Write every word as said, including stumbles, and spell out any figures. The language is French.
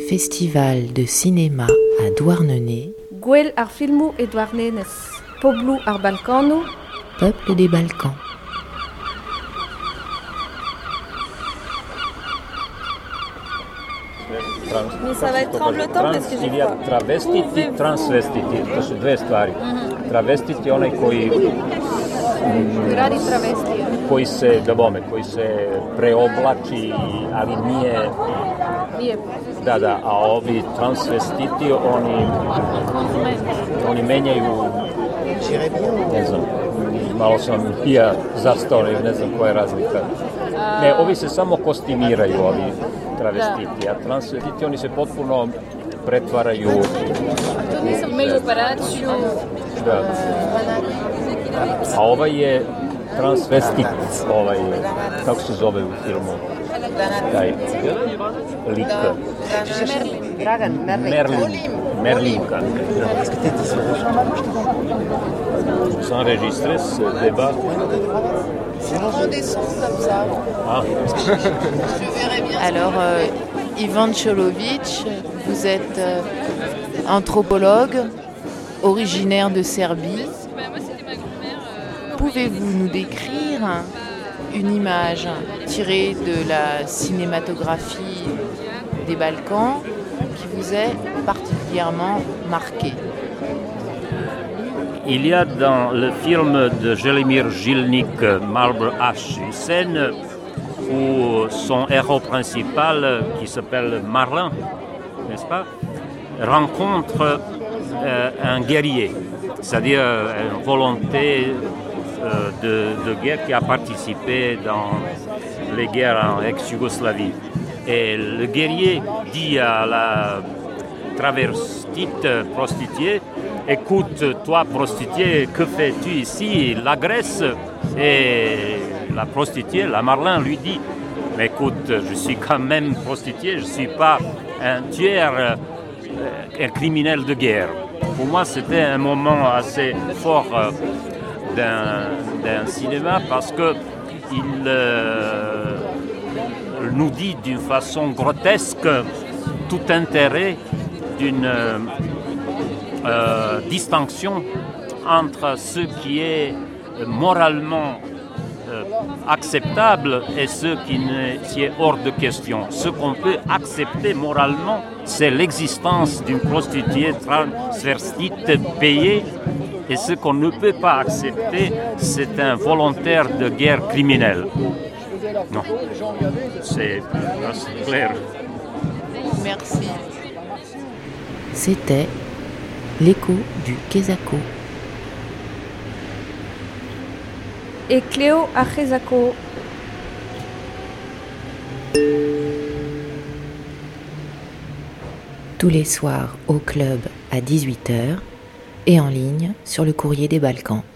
Festival de cinéma à Douarnenez. Gwell ar filmou e Douarnenez. Poblou ar Balkanou. Peuple des Balkans. Mais ça va être tremblotant parce que Il y a travestiti i transvestiti, to su dve stvari. Mm-hmm. Travestiti je onaj koji radi travestija. koji se, da bome, koji se preoblači, ali nije... Nije. Da, da, a ovi transvestiti, oni, oni menjaju, ne znam, malo sam i ja zastao, ne znam koja je razlika. Ne, ovi se samo kostimiraju, ovi travestiti, a transvestiti, oni se potpuno pretvaraju... Imaju operaciju... Da. A ovaj je transvestit, ovaj, kako se zove u filmu? Taj lik. Dragan Merlin. Merlin. Merlinka. S'enregistre ce débat. Ah. Alors, euh, Ivan Čolović, vous êtes euh, anthropologue, originaire de Serbie. Pouvez-vous nous décrire une image tirée de la cinématographie des Balkans qui vous est particulièrement marquée? Il y a dans le film de Jelimir Žilnik, Marble Ash, une scène où son héros principal, qui s'appelle Marlin, n'est-ce pas, rencontre euh, un guerrier, c'est-à-dire une volonté euh, de, de guerre qui a participé dans les guerres en ex-Yougoslavie. Et le guerrier dit à la travestite prostituée: écoute, toi prostituée, que fais-tu ici? La Grèce. Et la prostituée, la Marlin, lui dit: mais écoute, je suis quand même prostituée, je ne suis pas un tueur, euh, un criminel de guerre. Pour moi, c'était un moment assez fort euh, d'un, d'un cinéma parce qu'il euh, nous dit d'une façon grotesque tout intérêt d'une euh, euh, distinction entre ce qui est moralement euh, acceptable et ce qui, ne, qui est hors de question. Ce qu'on peut accepter moralement, c'est l'existence d'une prostituée transvestite payée, et ce qu'on ne peut pas accepter, c'est un volontaire de guerre criminel. Non, c'est, c'est clair. Merci. C'était l'écho du Quezako. Et Cléo à Quezako. Tous les soirs au club à dix-huit heures et en ligne sur le Courrier des Balkans.